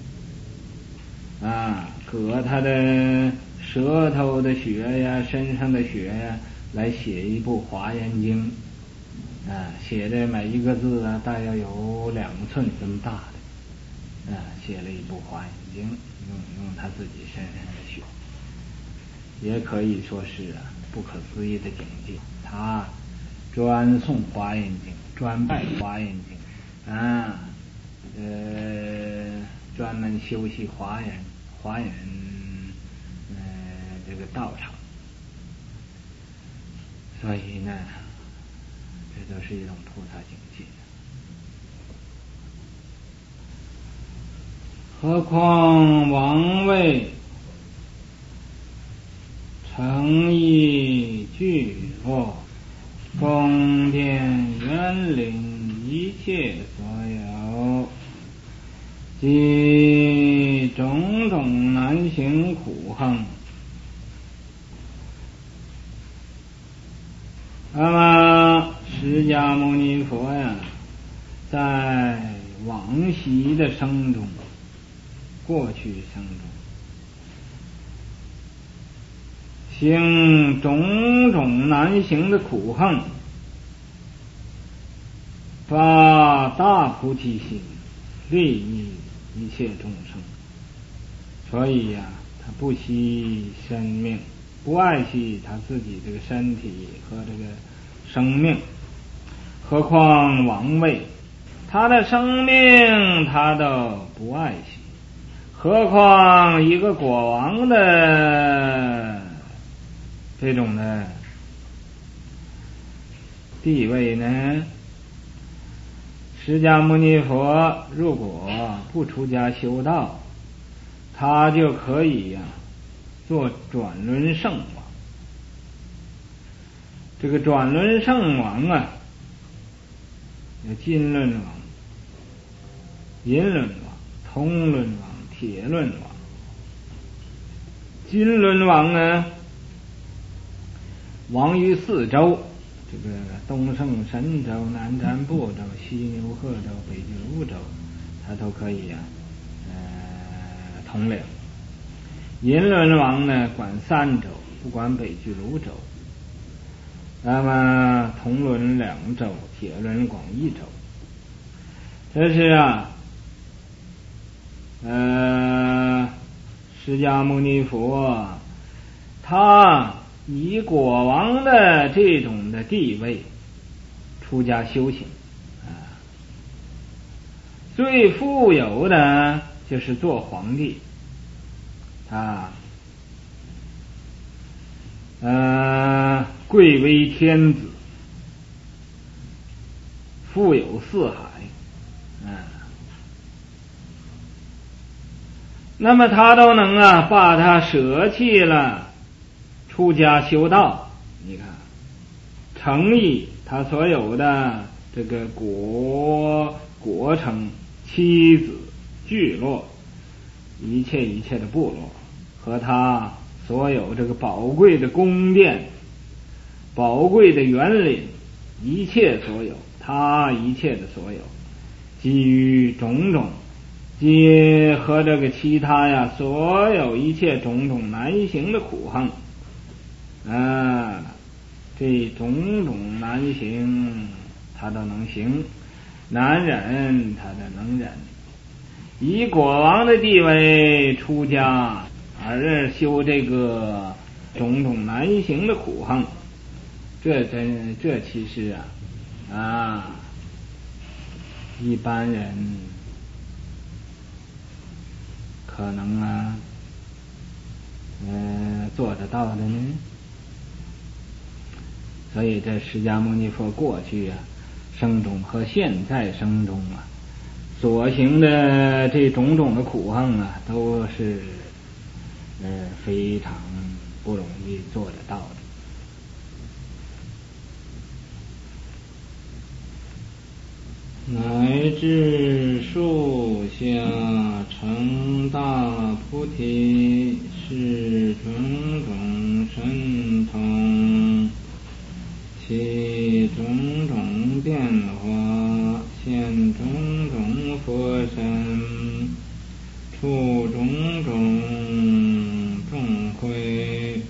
割他的舌头的血呀，身上的血呀，来写一部华严经写的每一个字大约有2寸这么大的写了一部华严经，用他自己身上的血，也可以说是不可思议的境界。他专诵华严经，专拜华严经专门修习华严这个道场。所以呢，这都是一种菩萨境界。何况王位诚意具足，宫殿园林一切所有，即种种难行苦行。那么释迦牟尼佛在往昔的生中，过去生中，行种种难行的苦行，发大菩提心，利益一切众生。所以他不惜生命，不爱惜他自己这个身体和这个生命，何况王位，他的生命他都不爱惜，何况一个国王的这种的地位呢？释迦牟尼佛如果不出家修道，他就可以做转轮圣王。这个转轮圣王有金轮王、银轮王、铜轮王、铁轮王。金轮王王于4周， 这个东胜神州、南瞻部洲、西牛贺州、北俱泸州，他都可以统领。银轮王呢管3州，不管北俱泸州。那么铜轮2州，铁轮广1州。这是释迦牟尼佛他以国王的这种的地位出家修行最富有的就是做皇帝贵为天子，富有4海那么他都能把他舍弃了出家修道。你看诚意他所有的这个国城、妻子、聚落，一切的部落，和他所有这个宝贵的宫殿、宝贵的园林，一切所有，他一切的所有，基于种种结合这个其他所有一切种种难行的苦行这种种难行他都能行，难忍他都能忍。以国王的地位出家而修这个种种难行的苦行，这其实一般人可能做得到的呢。所以这释迦牟尼佛过去生中和现在生中所行的这种种的苦行都是非常不容易做得到的。乃至树下成大菩提，是种种神通，其种种变化，现种种佛身，处种种众会，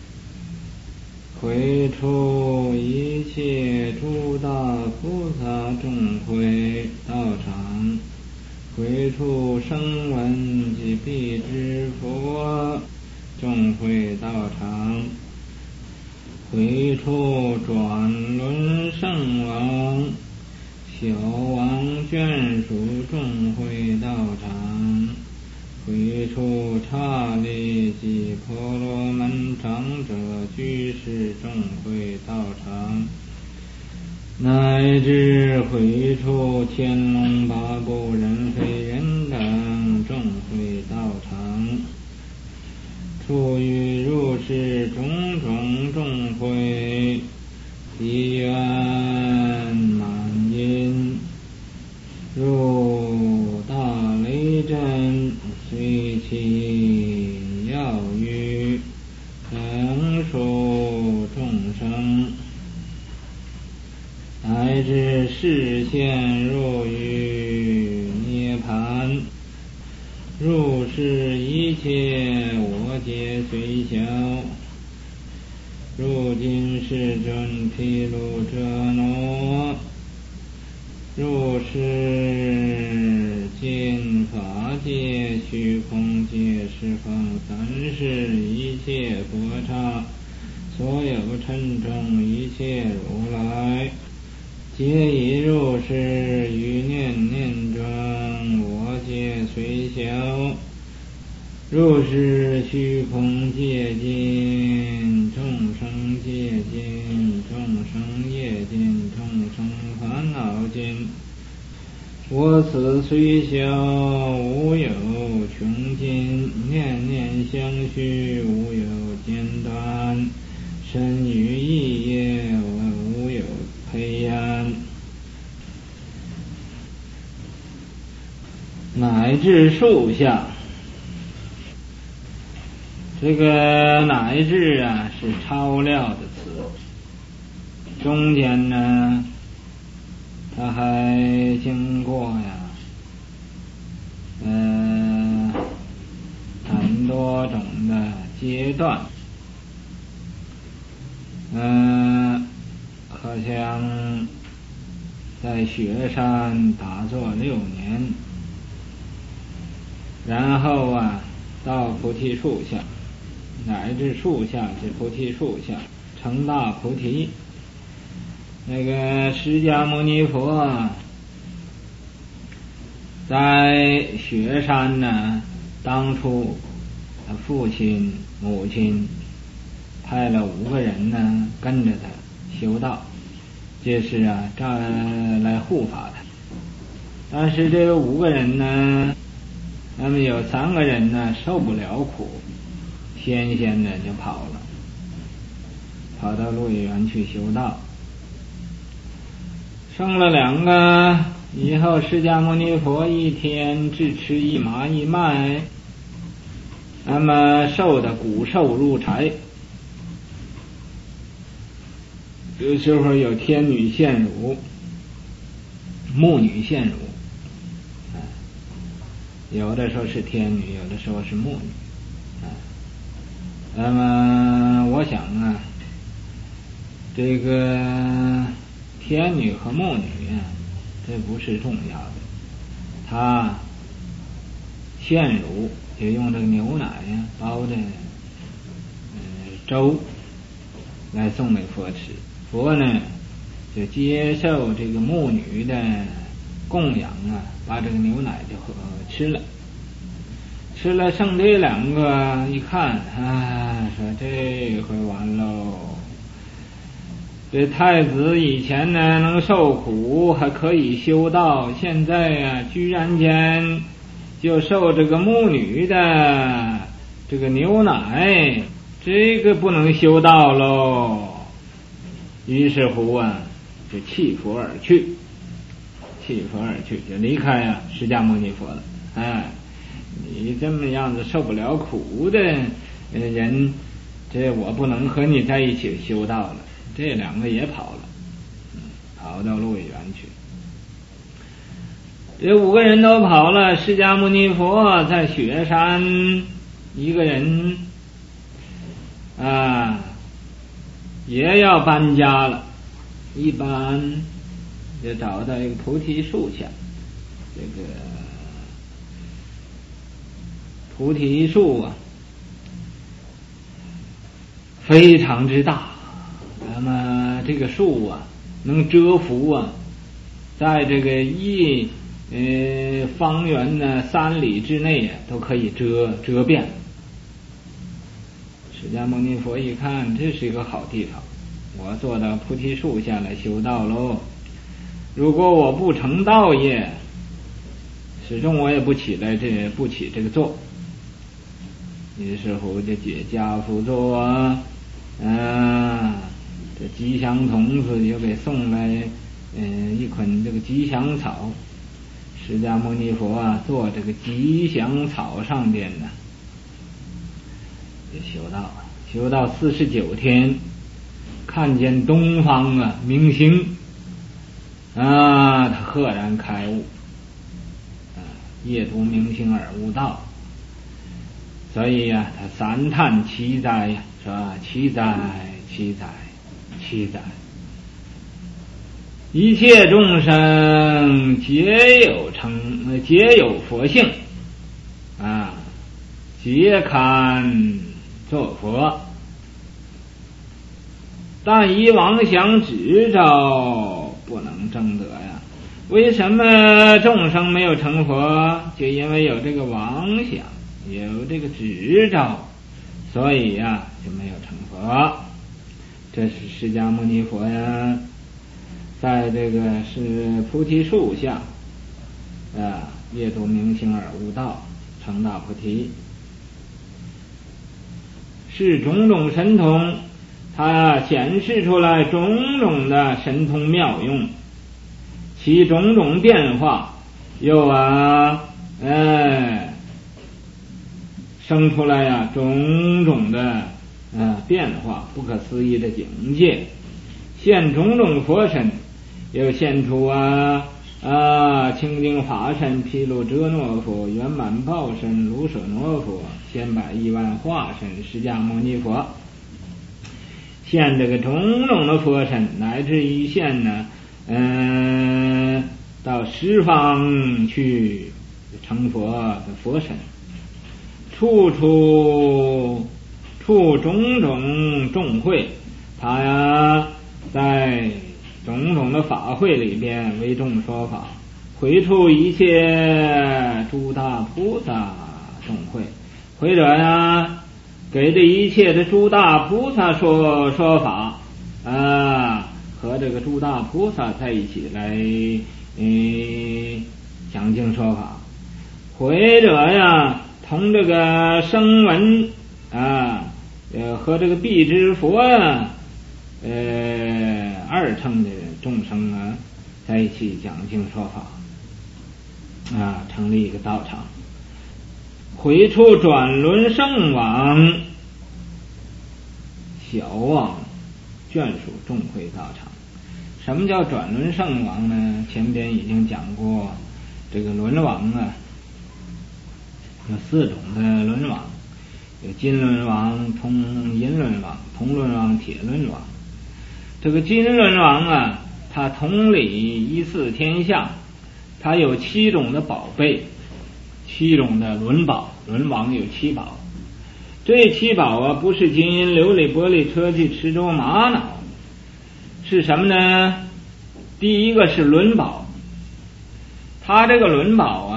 会处一切诸大菩萨众会道场，会处声闻及辟支佛众会道场，会处转轮圣王、小王眷属众会道场，会处刹利及婆罗门长者居士众会道场，乃至会处天龙八部人非人等众会道场，处于如是种种众会，地愿满因，如大雷震，随其要语，等属众生，乃至示现入于涅盘，如是一切我皆虽小，如今世尊毗卢遮那，如是尽法界、虚空界、十方三世一切佛刹，所有尘众一切如来，皆以如是于念念中我皆虽小，如是虚空界尽，众生界尽，众生业尽，众生烦恼尽，我此虽小，无有穷尽，念念相续，无有间断，身语意业，无有培养，乃至树下。这个乃至是超料的词中间呢，他还经过很多种的阶段，好像在雪山打坐6年，然后到菩提树下，乃至树下至菩提树下成大菩提。那个释迦牟尼佛在雪山呢，当初他父亲母亲派了5个人呢跟着他修道，这是来护法他。但是这个5个人呢，那么有3个人呢受不了苦，先的就跑了，跑到鹿野园去修道。生了2个以后，释迦牟尼佛一天只吃1麻1麦，那么瘦的骨瘦如柴。有时候有天女献乳，牧女献乳，有的时候是天女，有的时候是牧女。那么我想这个天女和牧女这不是重要的，她献乳就用这个牛奶包的粥来送给佛吃，佛呢就接受这个牧女的供养把这个牛奶就吃了。吃了剩这2个，一看说这回完喽。这太子以前呢能受苦，还可以修道，现在居然间就受这个牧女的这个牛奶，这个不能修道喽。于是乎就弃佛而去，就离开释迦牟尼佛了。你这么样子受不了苦的人，这我不能和你在一起修道了。这2个也跑了，跑到鹿野园去。这5个人都跑了，释迦牟尼佛在雪山一个人也要搬家了。一般就找到一个菩提树下，这个菩提树非常之大，那么这个树能遮伏在这个方圆3里之内都可以遮遍。释迦牟尼佛一看，这是一个好地方，我坐到菩提树下来修道喽。如果我不成道业，始终我也不起这个座。于是乎就解家父座这吉祥童子又给送来一捆这个吉祥草。释迦牟尼佛坐这个吉祥草上边呢就修到49天，看见东方明星他赫然开悟，夜读明星而悟道。所以他3叹奇哉说奇哉奇哉奇哉，一切众生皆有佛性皆堪作佛，但以妄想执着不能证得为什么众生没有成佛？就因为有这个妄想，有这个执着，所以就没有成佛。这是释迦牟尼佛在这个是菩提树下夜读明星而悟道，成大菩提。是种种神通，它显示出来种种的神通妙用，其种种变化又生出来种种的变化，不可思议的境界， 现种种佛身，又现出清净法身、毗卢遮那佛、圆满报身、卢舍那佛、千百亿万化身、释迦牟尼佛，现这个种种的佛身，乃至于现呢到十方去成佛的佛身，处种种众会，他在种种的法会里边为众说法，会处一切诸大菩萨众会，或者给这一切的诸大菩萨说法和这个诸大菩萨在一起来讲经说法，或者同这个声闻和这个辟支佛二乘的众生在一起讲经说法成立一个道场，会处转轮圣王小王眷属众会道场。什么叫转轮圣王呢？前边已经讲过，这个轮王有4种的轮王，有金轮王、银轮王、铜轮王、铁轮王。这个金轮王他统理一四天下，他有7种的宝贝，7种的轮宝，轮王有7宝。这7宝不是金银琉璃玻璃车具池州玛瑙，是什么呢？第一个是轮宝，他这个轮宝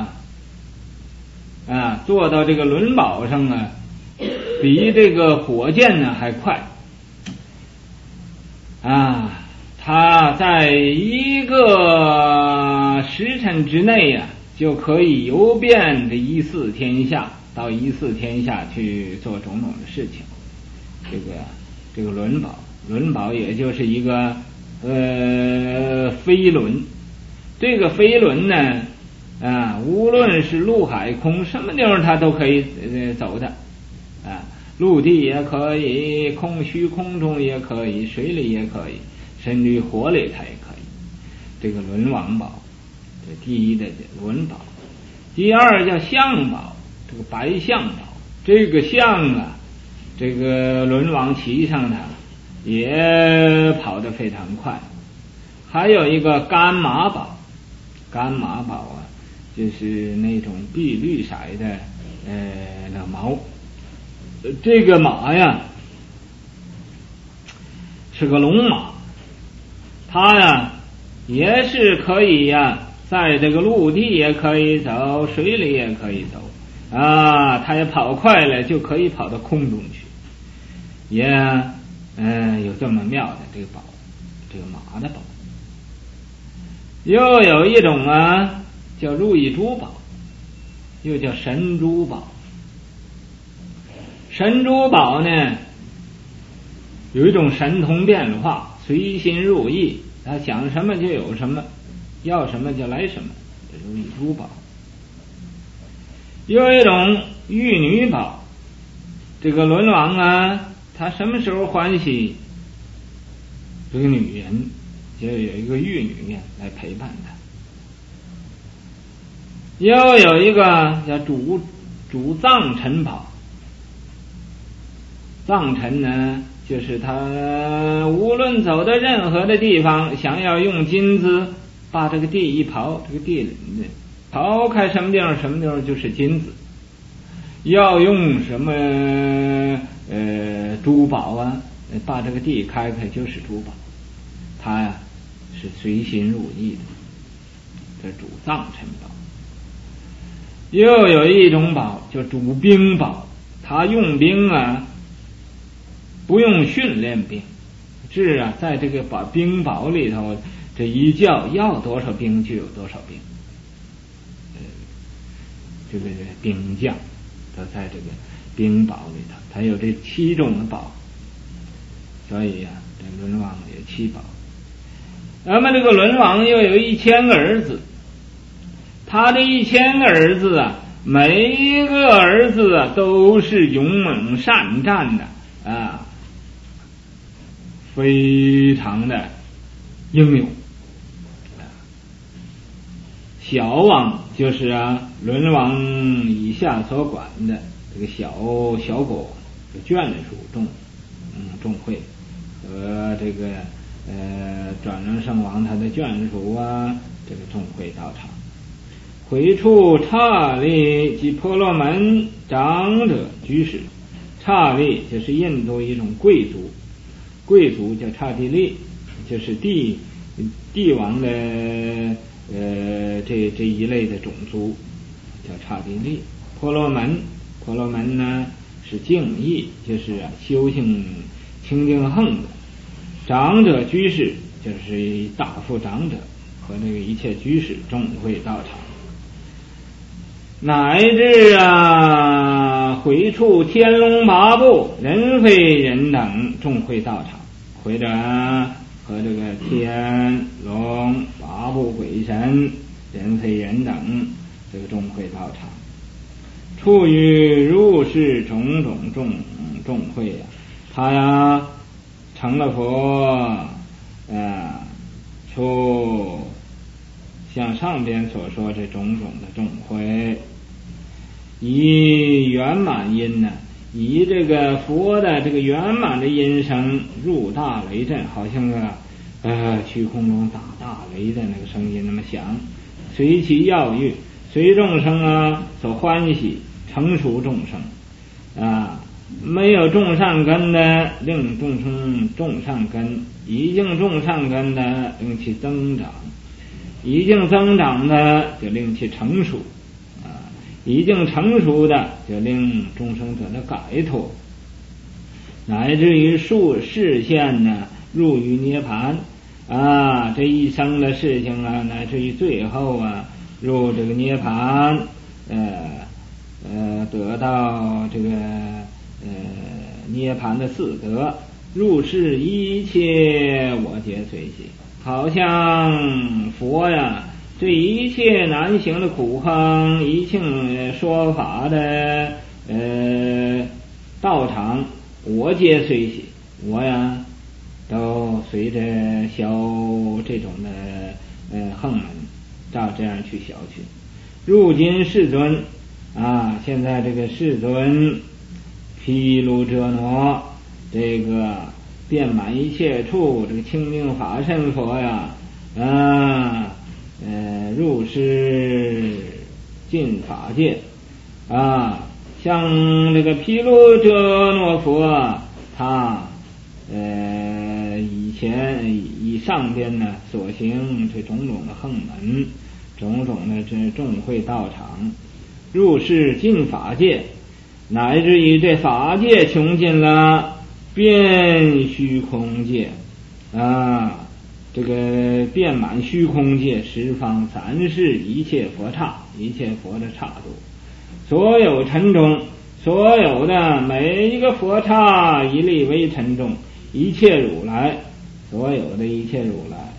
做到这个轮宝上比这个火箭还快他在一个时辰之内就可以游遍这一四天下，到一四天下去做种种的事情。这个轮宝也就是一个飞轮。这个飞轮呢无论是陆海空什么地方它都可以走的陆地也可以，虚空中也可以，水里也可以，甚至于火里它也可以。这个轮王宝，这第一的轮宝。第二叫象宝，这个白象宝，这个象这个轮王骑上它也跑得非常快。还有一个干马宝，干马宝就是那种碧绿色的那毛。这个马是个龙马，它也是可以在这个陆地也可以走，水里也可以走它也跑快了就可以跑到空中去，也有这么妙的这个宝，这个马的宝。又有一种叫如意珠宝，又叫神珠宝。神珠宝呢有一种神通变化，随心入意，他想什么就有什么，要什么就来什么，这如意珠宝。又有一种玉女宝，这个轮王他什么时候欢喜，这个女人就有一个玉女来陪伴他。又有一个叫主藏尘宝，藏尘呢就是他无论走到任何的地方，想要用金子把这个地一刨，这个地刨开什么地方什么地方就是金子。要用什么珠宝把这个地开开就是珠宝。他是随心入意的，这主藏尘宝。又有一种宝叫主兵宝，他用兵不用训练兵，是在这个把兵宝里头，这一叫要多少兵就有多少兵。这个兵将都在这个兵宝里头，他有这7种的宝，所以这轮王有7宝。那么这个轮王又有1000个儿子，他这1000个儿子每一个儿子都是勇猛善战的非常的英勇。小王就是轮王以下所管的这个小国眷属众会和这个转轮圣王他的眷属这个众会到场。回处刹利及婆罗门长者居士。刹利就是印度一种贵族叫刹帝利，就是帝王的这一类的种族叫刹帝利。婆罗门呢是净意，就是修行清净横的。长者居士就是大富长者和这个一切居士众会到场，乃至回处天龙八部人非人等众会到场，或者和这个天龙八部鬼神人非人等这个众会到场。处于如是种众会他成了佛，出像上边所说这种的众会，以圆满音以这个佛的这个圆满的音声入大雷震，好像虚空中打大雷的那个声音那么响，随其要欲，随众生所欢喜，成熟众生没有种善根的令众生种善根，已经种善根的令其增长，已经增长的就令其成熟已经成熟的就令众生得了解脱，乃至于视线入于涅盘这一生的事情乃至于最后入这个涅盘得到这个涅盘的四德，入世一切我皆随喜。好像佛这一切难行的苦行，一切说法的道场，我皆随喜，我都随着消这种的横门，照这样去消去。如今世尊现在这个世尊毗卢遮那这个遍满一切处这个清净法身佛入世尽法界像这个毗卢遮那佛他以上边所行这种种的横门，种种的这众会道场，入世尽法界，乃至于这法界穷尽了，遍虚空界这个遍满虚空界，十方三世一切佛刹，一切佛的刹度，所有尘中，所有的每一个佛刹一粒微尘中，一切如来，所有的一切如来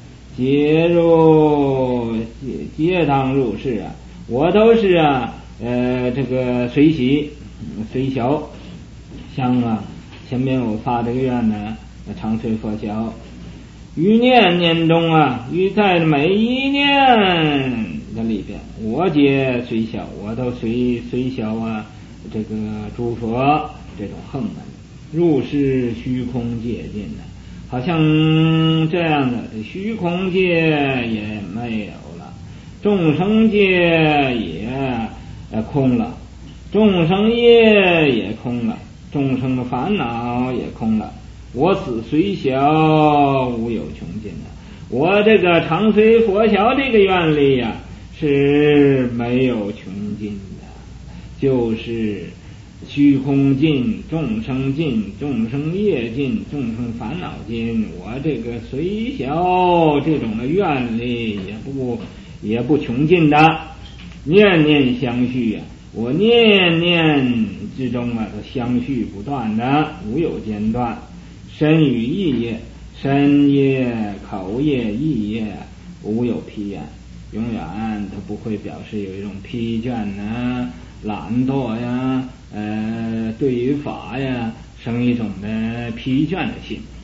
皆当入世我都是这个随喜随小，像前面我发这个愿常随佛小，于念念中于在每一念的里边，我皆随小，我都随小这个诸佛这种横门，入世虚空界尽好像这样的虚空界也没有了，众生界也空了，众生业也空了，众生的烦恼也空了，我此随小无有穷尽我这个常随佛小这个愿力是没有穷尽的，就是虚空尽，众生尽，众生业尽，众生烦恼尽，我这个随小这种的愿力也不穷尽的，念念相续我念念之中都相续不断的，无有间断。身语意业，身业口业意业无有疲厌，永远都不会表示有一种疲倦懒惰对于法生一种的疲倦的心。